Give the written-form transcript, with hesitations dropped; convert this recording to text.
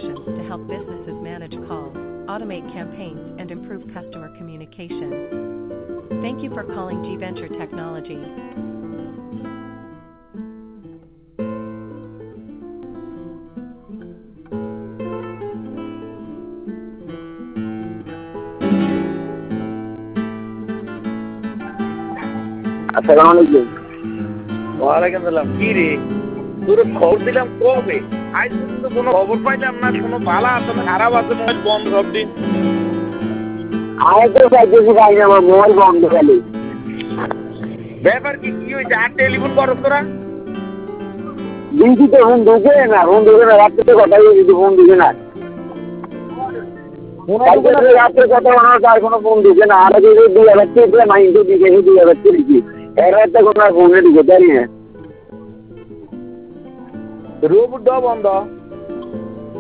solutions to help businesses manage calls, automate campaigns, and improve customer communication. Thank you for calling G Venture Technology. আসসালামু আলাইকুম। ওয়ালাইকুম সালাম। কি রে, তোর খবর দিলাম কবে? আজ পর্যন্ত কোনো খবর পাইলাম না। কোনো ভালো আছে না খারাপ আছে? মোবাইল বন্ধ সব দিন। আমি তো চাইতেছি ভাই আমার মোবাইল বন্ধ খালি। ব্যাপার কি কি হয়েছে? আর টেলিফোন করো তোরা? দিদি তো ফোন ঢুকে না, রাত্রে কথা বলছি, ফোন ঢুকে না। রাত্রে কথা বলার আর কোনো ফোন ঢুকে না। আর 2000 টাকা মাইন্ডে দিকে 2000 টাকা এর একটা কোনো ফোনে ঢুকে পারি না। রোবট দাও বন্ধ।